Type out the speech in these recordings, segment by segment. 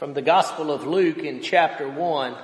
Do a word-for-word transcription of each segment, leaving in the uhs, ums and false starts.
From the Gospel of Luke in chapter one,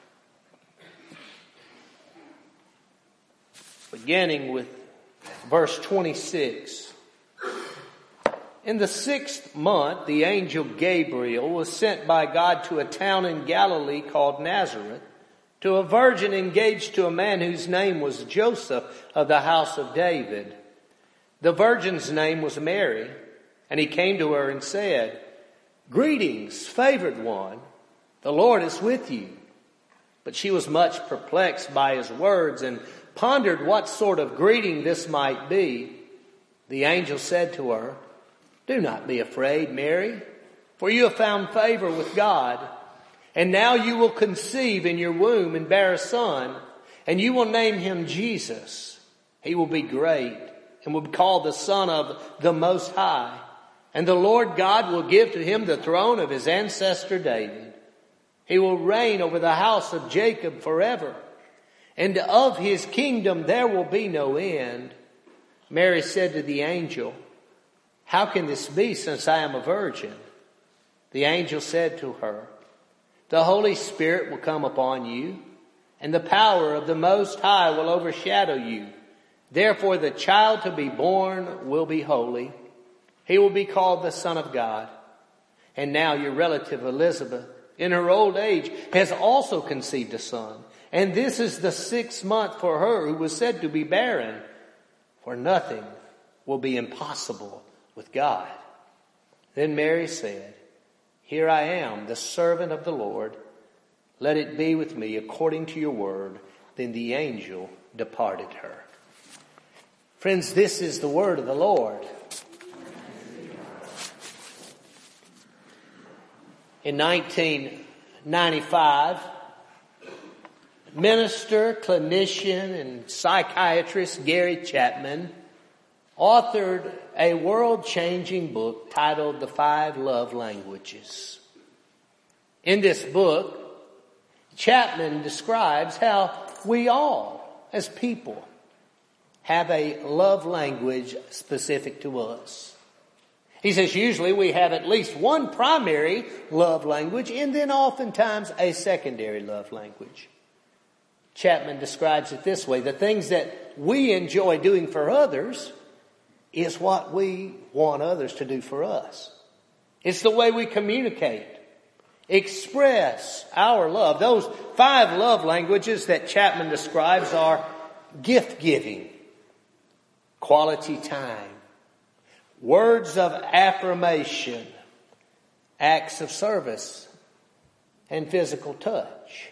beginning with verse twenty-six. In the sixth month, the angel Gabriel was sent by God to a town in Galilee called Nazareth, to a virgin engaged to a man whose name was Joseph of the house of David. The virgin's name was Mary, and he came to her and said, "Greetings, favored one, the Lord is with you." But she was much perplexed by his words and pondered what sort of greeting this might be. The angel said to her, "Do not be afraid, Mary, for you have found favor with God. And now you will conceive in your womb and bear a son, and you will name him Jesus. He will be great and will be called the Son of the Most High. And the Lord God will give to him the throne of his ancestor David. He will reign over the house of Jacob forever, and of his kingdom there will be no end." Mary said to the angel, "How can this be, since I am a virgin?" The angel said to her, "The Holy Spirit will come upon you, and the power of the Most High will overshadow you. Therefore the child to be born will be holy. He will be called the Son of God. And now your relative Elizabeth, in her old age, has also conceived a son. And this is the sixth month for her who was said to be barren. For nothing will be impossible with God." Then Mary said, "Here I am, the servant of the Lord. Let it be with me according to your word." Then the angel departed her. Friends, this is the word of the Lord. In nineteen ninety-five, minister, clinician, and psychiatrist Gary Chapman authored a world-changing book titled The Five Love Languages. In this book, Chapman describes how we all, as people, have a love language specific to us. He says usually we have at least one primary love language and then oftentimes a secondary love language. Chapman describes it this way: the things that we enjoy doing for others is what we want others to do for us. It's the way we communicate, express our love. Those five love languages that Chapman describes are gift giving, quality time, words of affirmation, acts of service, and physical touch.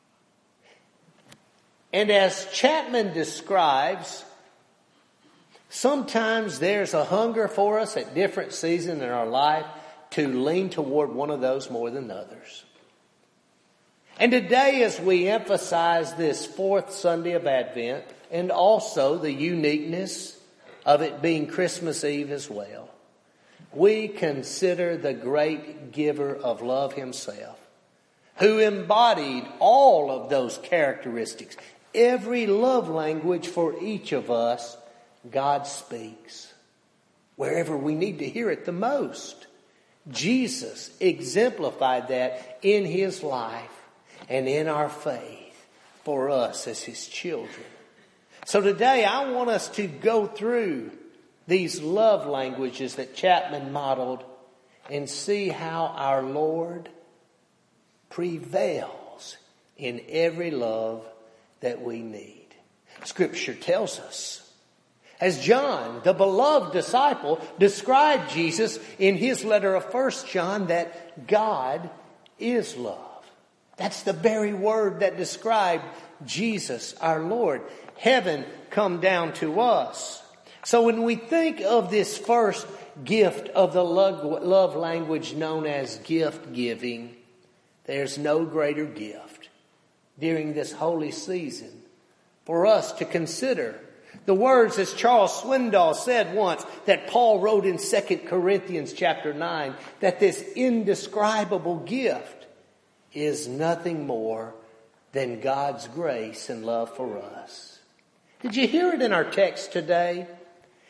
And as Chapman describes, sometimes there's a hunger for us at different seasons in our life to lean toward one of those more than others. And today, as we emphasize this fourth Sunday of Advent, and also the uniqueness of it being Christmas Eve as well, we consider the great giver of love himself, who embodied all of those characteristics. Every love language for each of us, God speaks wherever we need to hear it the most. Jesus exemplified that in his life and in our faith for us as his children. So today I want us to go through these love languages that Chapman modeled and see how our Lord prevails in every love that we need. Scripture tells us, as John, the beloved disciple, described Jesus in his letter of First John, that God is love. That's the very word that described Jesus, our Lord. Heaven come down to us. So when we think of this first gift of the love language known as gift giving, there's no greater gift during this holy season for us to consider the words, as Charles Swindoll said once, that Paul wrote in Second Corinthians chapter nine, that this indescribable gift is nothing more than God's grace and love for us. Did you hear it in our text today?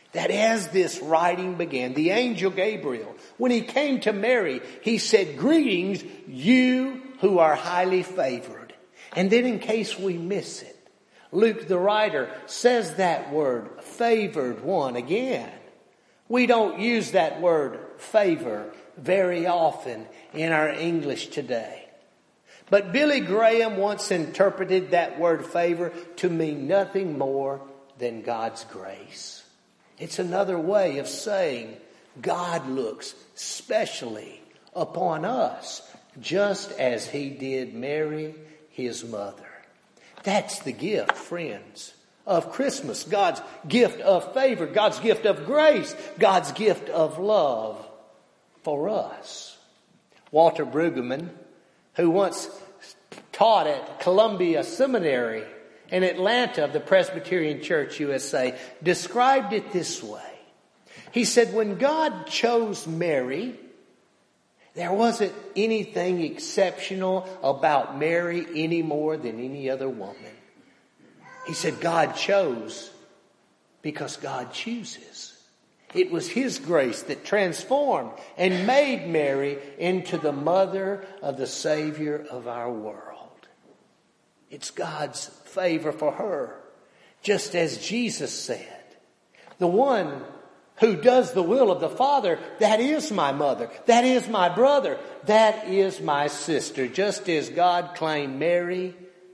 that as this writing began, the angel Gabriel, when he came to Mary, he said, "Greetings, you who are highly favored." And then in case we miss it, Luke the writer says that word, favored one again. We don't use that word favor very often in our English today. But Billy Graham once interpreted that word favor to mean nothing more than God's grace. It's another way of saying God looks specially upon us, just as he did Mary, his mother. That's the gift, friends, of Christmas. God's gift of favor, God's gift of grace, God's gift of love for us. Walter Brueggemann, who once taught at Columbia Seminary in Atlanta of the Presbyterian Church U S A, described it this way. He said, when God chose Mary, there wasn't anything exceptional about Mary any more than any other woman. He said God chose because God chooses. It was his grace that transformed and made Mary into the mother of the Savior of our world. It's God's favor for her. Just as Jesus said, the one who does the will of the Father, that is my mother, that is my brother, that is my sister. Just as God claimed Mary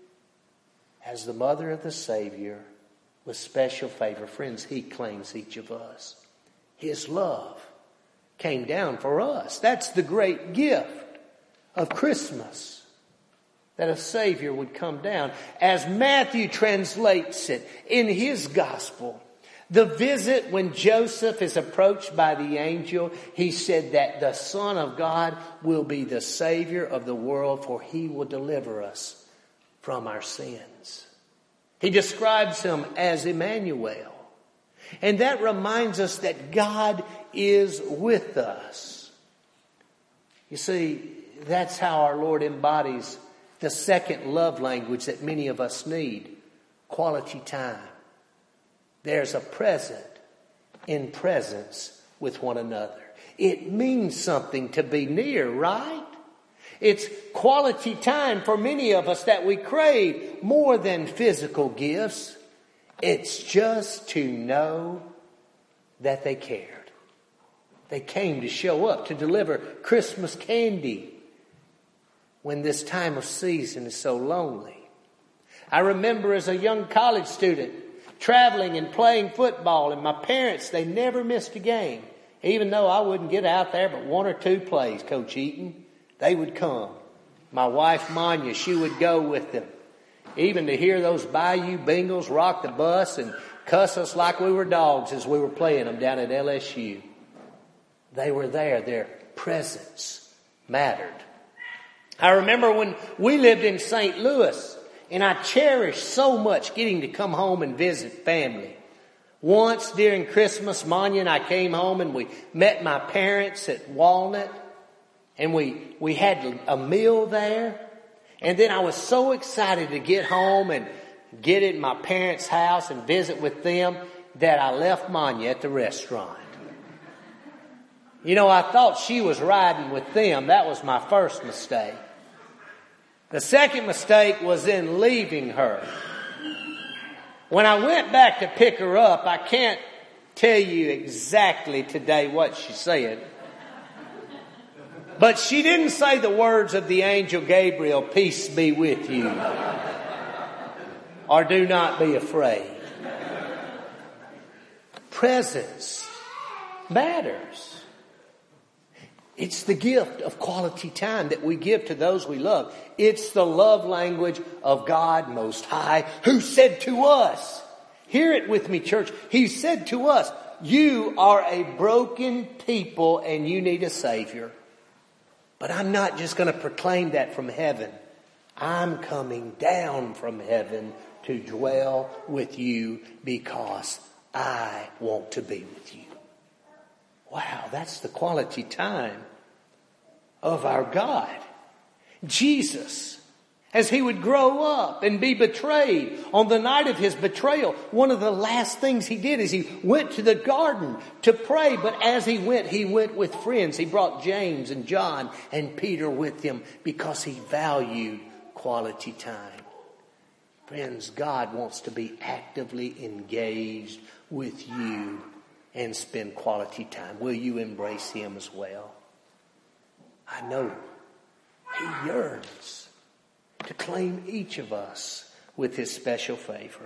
as the mother of the Savior with special favor, friends, he claims each of us. His love came down for us. That's the great gift of Christmas, that a Savior would come down. As Matthew translates it in his gospel, the visit when Joseph is approached by the angel, he said that the Son of God will be the Savior of the world, for he will deliver us from our sins. He describes him as Emmanuel. And that reminds us that God is with us. You see, that's how our Lord embodies the second love language that many of us need, quality time. There's a present in presence with one another. It means something to be near, right? It's quality time for many of us that we crave more than physical gifts. It's just to know that they cared. They came to show up, to deliver Christmas candy when this time of season is so lonely. I remember as a young college student traveling and playing football, and my parents, they never missed a game. Even though I wouldn't get out there but one or two plays, Coach Eaton, they would come. My wife, Manya, she would go with them. Even to hear those Bayou Bengals rock the bus and cuss us like we were dogs as we were playing them down at L S U. They were there. Their presence mattered. I remember when we lived in Saint Louis, and I cherished so much getting to come home and visit family. Once during Christmas, Manya and I came home and we met my parents at Walnut, and we, we had a meal there. And then I was so excited to get home and get at my parents' house and visit with them that I left Manya at the restaurant. You know, I thought she was riding with them. That was my first mistake. The second mistake was in leaving her. When I went back to pick her up, I can't tell you exactly today what she said. But she didn't say the words of the angel Gabriel, "Peace be with you," or "Do not be afraid." Presence matters. It's the gift of quality time that we give to those we love. It's the love language of God Most High, who said to us, hear it with me, church, He said to us, you are a broken people and you need a Savior. But I'm not just going to proclaim that from heaven. I'm coming down from heaven to dwell with you because I want to be with you. Wow, that's the quality time of our God. Jesus, as he would grow up and be betrayed. On the night of his betrayal, one of the last things he did is he went to the garden to pray. But as he went, he went with friends. He brought James and John and Peter with him because he valued quality time. Friends, God wants to be actively engaged with you and spend quality time. Will you embrace him as well? I know he yearns to claim each of us with his special favor.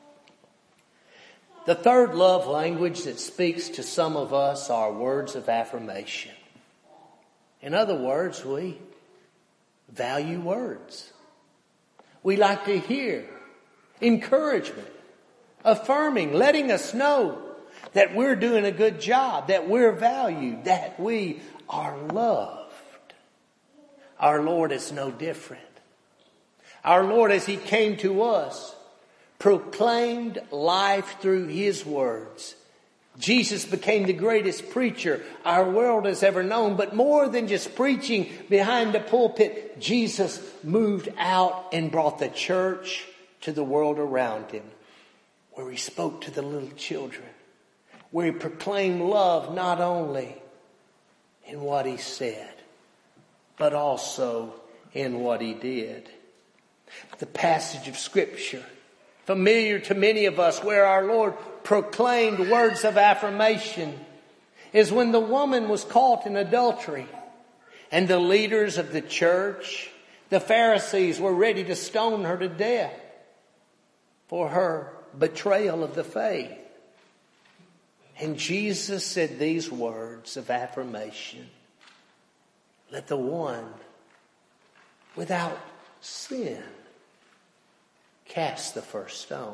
The third love language that speaks to some of us are words of affirmation. In other words, we value words. We like to hear encouragement, affirming, letting us know that we're doing a good job, that we're valued, that we are loved. Our Lord is no different. Our Lord, as he came to us, proclaimed life through his words. Jesus became the greatest preacher our world has ever known. But more than just preaching behind the pulpit, Jesus moved out and brought the church to the world around him, where he spoke to the little children, where he proclaimed love not only in what he said, but also in what he did. The passage of Scripture, familiar to many of us, where our Lord proclaimed words of affirmation, is when the woman was caught in adultery and the leaders of the church, the Pharisees, were ready to stone her to death for her betrayal of the faith. And Jesus said these words of affirmation: let the one without sin cast the first stone.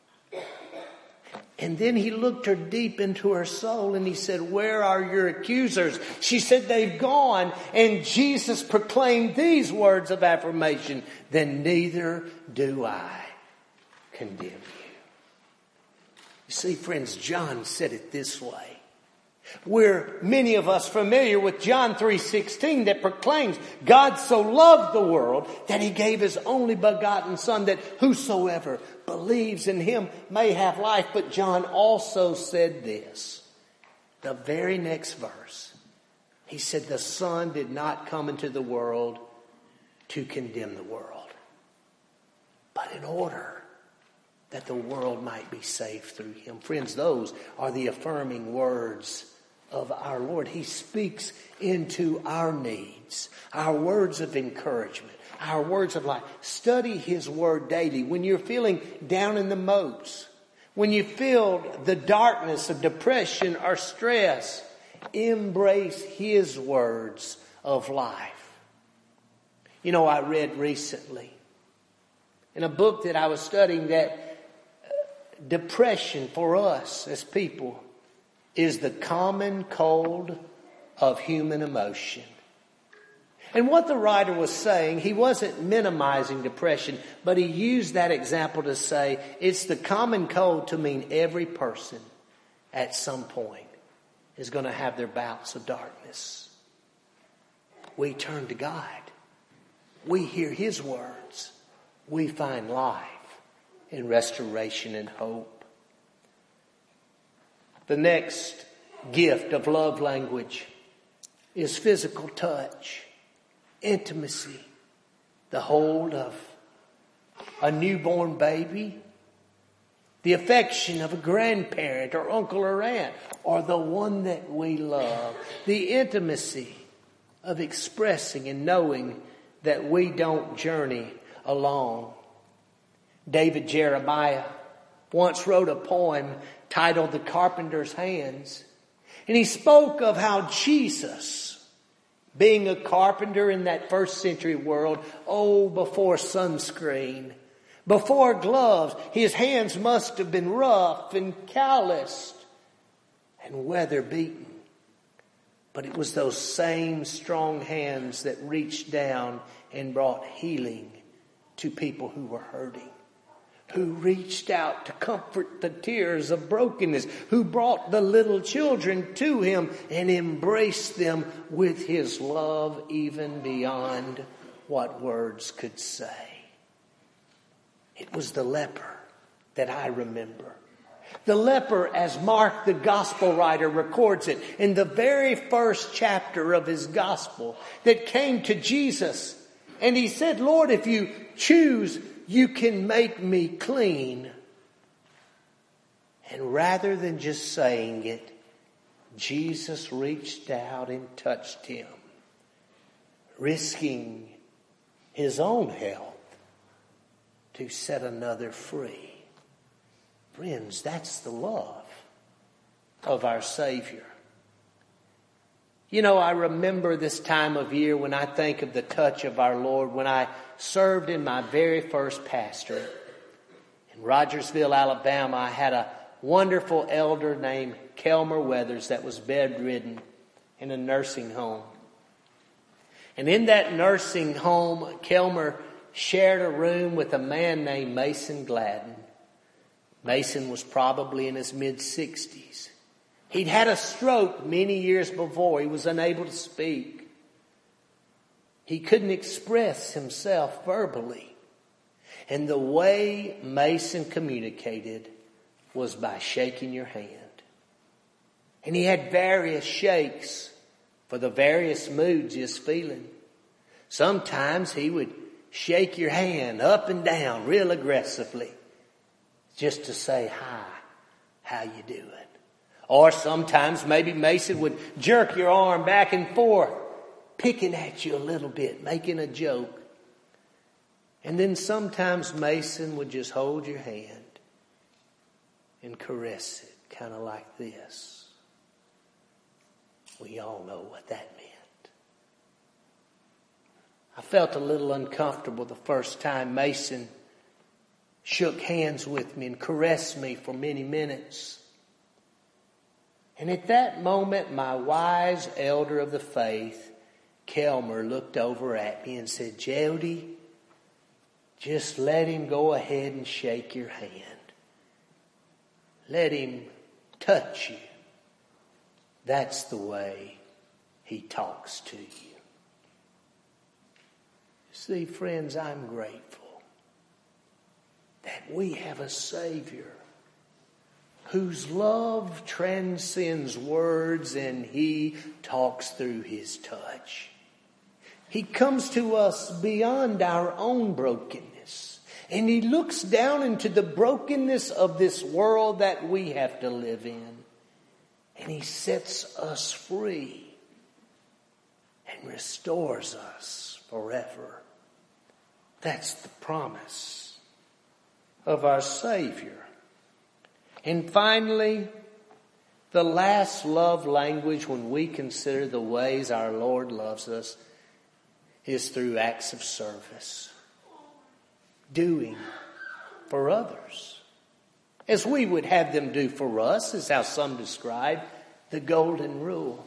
And then he looked her deep into her soul and he said, where are your accusers? She said, they've gone. And Jesus proclaimed these words of affirmation: then neither do I condemn you. You see, friends, John said it this way. We're, many of us, familiar with John three sixteen that proclaims God so loved the world that he gave his only begotten Son, that whosoever believes in him may have life. But John also said this, the very next verse. He said the Son did not come into the world to condemn the world, but in order that the world might be saved through him. Friends, those are the affirming words of our Lord. He speaks into our needs, our words of encouragement, our words of life. Study his word daily. When you're feeling down in the moats, when you feel the darkness of depression or stress, embrace his words of life. You know, I read recently in a book that I was studying that depression for us as people is the common cold of human emotion. And what the writer was saying, he wasn't minimizing depression, but he used that example to say it's the common cold to mean every person at some point is going to have their bouts of darkness. We turn to God. We hear his words. We find life and restoration and hope. The next gift of love language is physical touch, intimacy, the hold of a newborn baby, the affection of a grandparent or uncle or aunt, or the one that we love, the intimacy of expressing and knowing that we don't journey alone. David Jeremiah once wrote a poem titled The Carpenter's Hands. And he spoke of how Jesus, being a carpenter in that first century world, oh, before sunscreen, before gloves, his hands must have been rough and calloused and weather beaten. But it was those same strong hands that reached down and brought healing to people who were hurting, who reached out to comfort the tears of brokenness, who brought the little children to him and embraced them with his love even beyond what words could say. It was the leper that I remember. The leper, as Mark the gospel writer records it in the very first chapter of his gospel, that came to Jesus. And he said, Lord, if you choose, you can make me clean. And rather than just saying it, Jesus reached out and touched him, risking his own health to set another free. Friends, that's the love of our Savior. You know, I remember this time of year when I think of the touch of our Lord, when I served in my very first pastorate. In Rogersville, Alabama, I had a wonderful elder named Kelmer Weathers that was bedridden in a nursing home. And in that nursing home, Kelmer shared a room with a man named Mason Gladden. Mason was probably in his mid-sixties. He'd had a stroke many years before. He was unable to speak. He couldn't express himself verbally. And the way Mason communicated was by shaking your hand. And he had various shakes for the various moods he was feeling. Sometimes he would shake your hand up and down real aggressively, just to say, hi, how you doing? Or sometimes maybe Mason would jerk your arm back and forth, picking at you a little bit, making a joke. And then sometimes Mason would just hold your hand and caress it, kind of like this. We all know what that meant. I felt a little uncomfortable the first time Mason shook hands with me and caressed me for many minutes. And at that moment, my wise elder of the faith, Kelmer, looked over at me and said, Jody, just let him go ahead and shake your hand. Let him touch you. That's the way he talks to you. See, friends, I'm grateful that we have a Savior whose love transcends words and He talks through His touch. He comes to us beyond our own brokenness, and He looks down into the brokenness of this world that we have to live in, and He sets us free and restores us forever. That's the promise of our Savior. And finally, the last love language when we consider the ways our Lord loves us is through acts of service. Doing for others, as we would have them do for us, is how some describe the golden rule.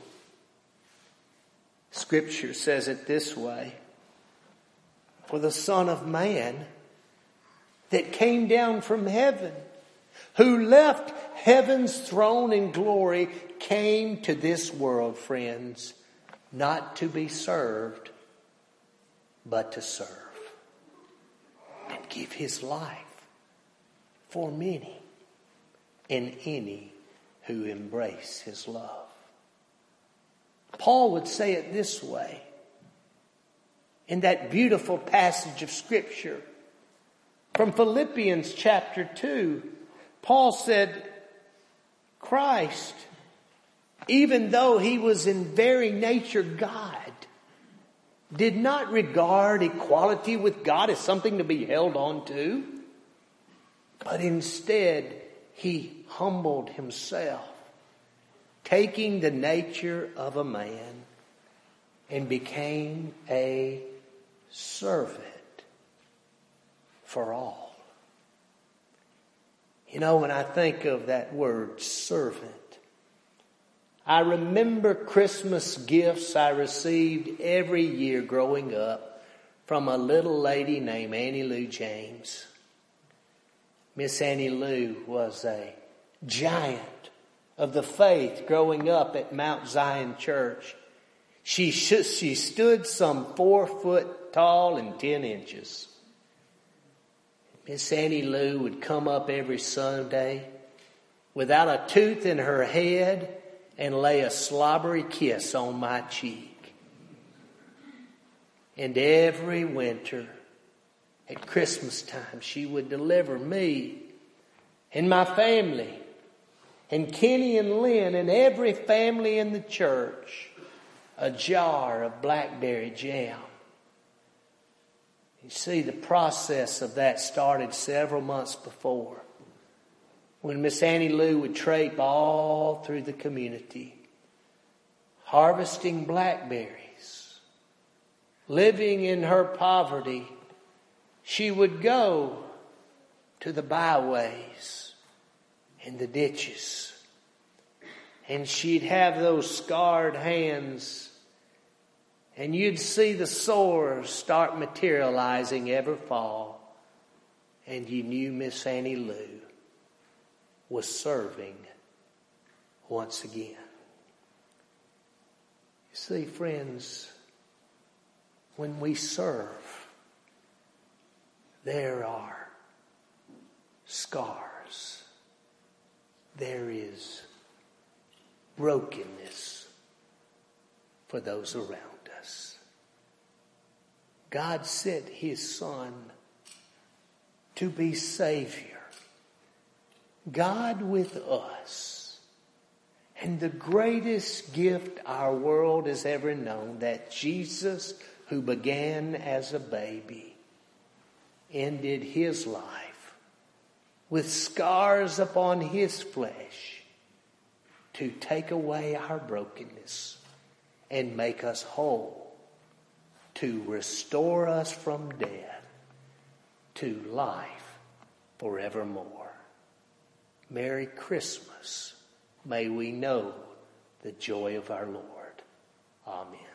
Scripture says it this way: for the Son of Man that came down from heaven, who left heaven's throne and glory, came to this world, friends, not to be served, but to serve and give His life for many and any who embrace His love. Paul would say it this way in that beautiful passage of Scripture from Philippians chapter two. Paul said, Christ, even though He was in very nature God, did not regard equality with God as something to be held on to, but instead He humbled Himself, taking the nature of a man, and became a servant for all. You know, when I think of that word servant, I remember Christmas gifts I received every year growing up from a little lady named Annie Lou James. Miss Annie Lou was a giant of the faith growing up at Mount Zion Church. She, sh- she stood some four foot tall and ten inches. Miss Annie Lou would come up every Sunday without a tooth in her head and lay a slobbery kiss on my cheek. And every winter at Christmas time, she would deliver me and my family and Kenny and Lynn and every family in the church a jar of blackberry jam. You see, the process of that started several months before, when Miss Annie Lou would trape all through the community, harvesting blackberries. Living in her poverty, she would go to the byways and the ditches, and she'd have those scarred hands, and you'd see the sores start materializing every fall, and you knew Miss Annie Lou was serving once again. You see, friends, when we serve, there are scars. There is brokenness for those around us. God sent His Son to be Savior. God with us. And the greatest gift our world has ever known, that Jesus, who began as a baby, ended His life with scars upon His flesh to take away our brokenness and make us whole, to restore us from death to life forevermore. Merry Christmas. May we know the joy of our Lord. Amen.